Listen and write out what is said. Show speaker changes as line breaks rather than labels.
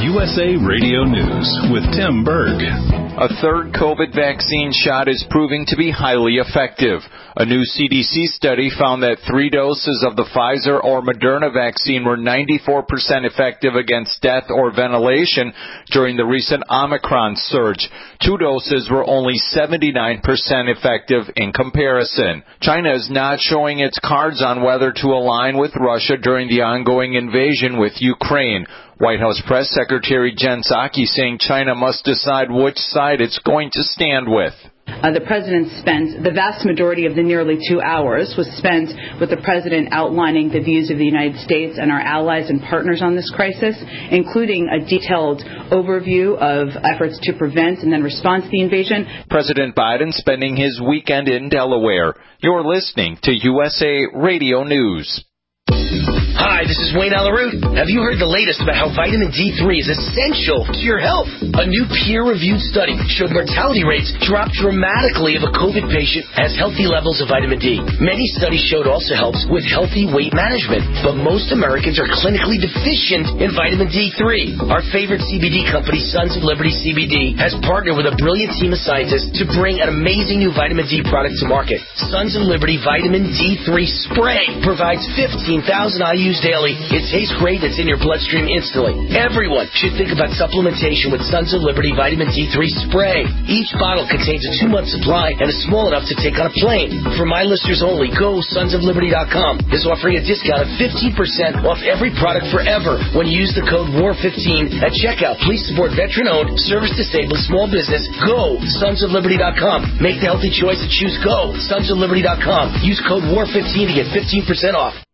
USA Radio News with Tim Berg.
A third COVID vaccine shot is proving to be highly effective. A new CDC study found that 3 doses of the Pfizer or Moderna vaccine were 94% effective against death or ventilation during the recent Omicron surge. 2 doses were only 79% effective in comparison. China is not showing its cards on whether to align with Russia during the ongoing invasion with Ukraine. White House Press Secretary Jen Psaki saying China must decide which side it's going to stand with.
The president spent the vast majority of the nearly 2 hours was spent with the president outlining the views of the United States and our allies and partners on this crisis, including a detailed overview of efforts to prevent and then respond to the invasion.
President Biden spending his weekend in Delaware. You're listening to USA Radio News.
Hi, this is Wayne Alaroot. Have you heard the latest about how vitamin D3 is essential to your health? A new peer-reviewed study showed mortality rates dropped dramatically if a COVID patient has healthy levels of vitamin D. Many studies showed also helps with healthy weight management, but most Americans are clinically deficient in vitamin D3. Our favorite CBD company, Sons of Liberty CBD, has partnered with a brilliant team of scientists to bring an amazing new vitamin D product to market. Sons of Liberty Vitamin D3 Spray provides 15,000 IUs daily. It tastes great. It's in your bloodstream instantly. Everyone should think about supplementation with Sons of Liberty Vitamin D3 Spray. Each bottle contains a 2-month supply and is small enough to take on a plane. For my listeners only, go sonsofliberty.com is offering a discount of 15% off every product forever when you use the code WAR15 at checkout. Please support veteran-owned, service-disabled small business. Go sonsofliberty.com. Make the healthy choice and choose Go sonsofliberty.com. Use code WAR15 to get 15% off.